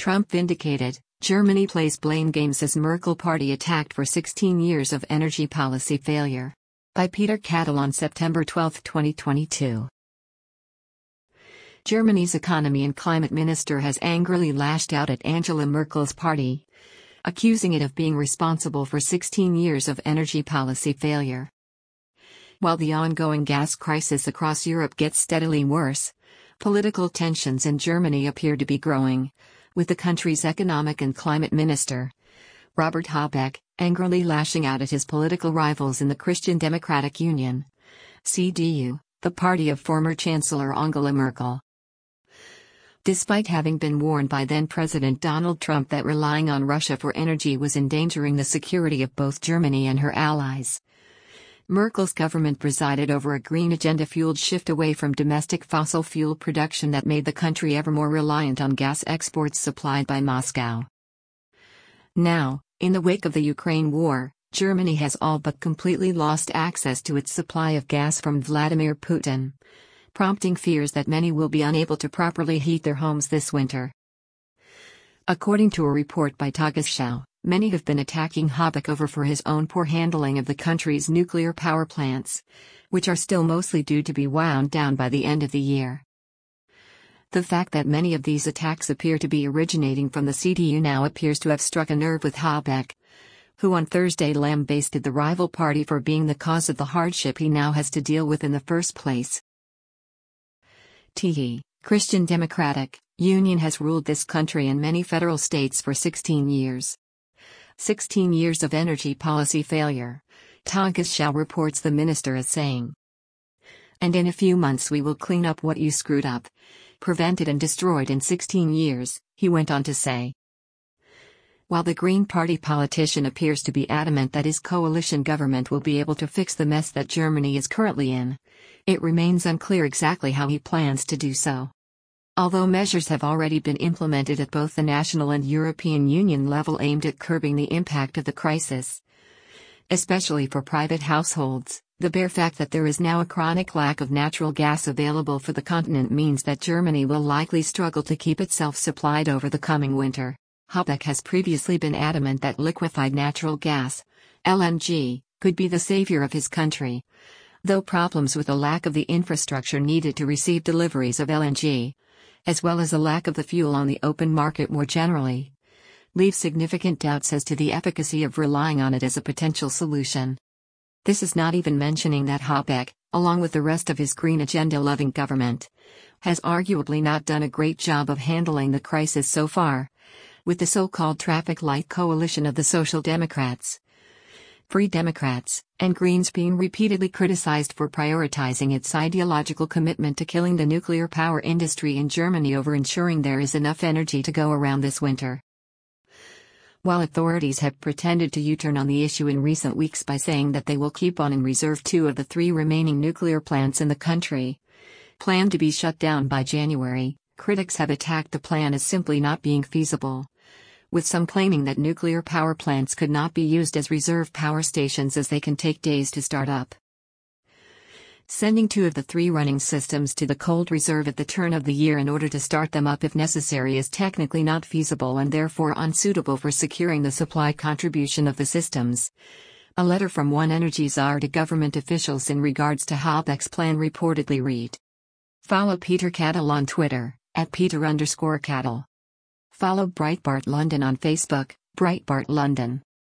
Trump vindicated, Germany plays blame games as Merkel party attacked for 16 years of energy policy failure. By Peter Cattle on September 12, 2022. Germany's economy and climate minister has angrily lashed out at Angela Merkel's party, accusing it of being responsible for 16 years of energy policy failure. While the ongoing gas crisis across Europe gets steadily worse, political tensions in Germany appear to be growing, with the country's economic and climate minister, Robert Habeck, angrily lashing out at his political rivals in the Christian Democratic Union, CDU, the party of former Chancellor Angela Merkel. Despite having been warned by then-President Donald Trump that relying on Russia for energy was endangering the security of both Germany and her allies, Merkel's government presided over a green agenda-fueled shift away from domestic fossil fuel production that made the country ever more reliant on gas exports supplied by Moscow. Now, in the wake of the Ukraine war, Germany has all but completely lost access to its supply of gas from Vladimir Putin, prompting fears that many will be unable to properly heat their homes this winter. According to a report by Tagesschau, many have been attacking Habeck for his own poor handling of the country's nuclear power plants, which are still mostly due to be wound down by the end of the year. The fact that many of these attacks appear to be originating from the CDU now appears to have struck a nerve with Habeck, who on Thursday lambasted the rival party for being the cause of the hardship he now has to deal with in the first place. The Christian Democratic Union has ruled this country and many federal states for 16 years. 16 years of energy policy failure, Tagesschau reports the minister as saying. And in a few months we will clean up what you screwed up, prevented and destroyed in 16 years, he went on to say. While the Green Party politician appears to be adamant that his coalition government will be able to fix the mess that Germany is currently in, it remains unclear exactly how he plans to do so. Although measures have already been implemented at both the national and European Union level aimed at curbing the impact of the crisis, especially for private households, the bare fact that there is now a chronic lack of natural gas available for the continent means that Germany will likely struggle to keep itself supplied over the coming winter. Habeck has previously been adamant that liquefied natural gas, LNG, could be the savior of his country, though problems with a lack of the infrastructure needed to receive deliveries of LNG, as well as a lack of the fuel on the open market more generally, leave significant doubts as to the efficacy of relying on it as a potential solution. This is not even mentioning that Habeck, along with the rest of his green agenda-loving government, has arguably not done a great job of handling the crisis so far, with the so-called traffic light coalition of the Social Democrats, Free Democrats, and Greens being repeatedly criticized for prioritizing its ideological commitment to killing the nuclear power industry in Germany over ensuring there is enough energy to go around this winter. While authorities have pretended to U-turn on the issue in recent weeks by saying that they will keep on in reserve 2 of the 3 remaining nuclear plants in the country, planned to be shut down by January, critics have attacked the plan as simply not being feasible, with some claiming that nuclear power plants could not be used as reserve power stations as they can take days to start up. Sending 2 of the 3 running systems to the cold reserve at the turn of the year in order to start them up if necessary is technically not feasible and therefore unsuitable for securing the supply contribution of the systems. A letter from one energy czar to government officials in regards to Habeck's plan reportedly read. Follow Peter Cattle on Twitter, @Peter_Cattle. Follow Breitbart London on Facebook, Breitbart London.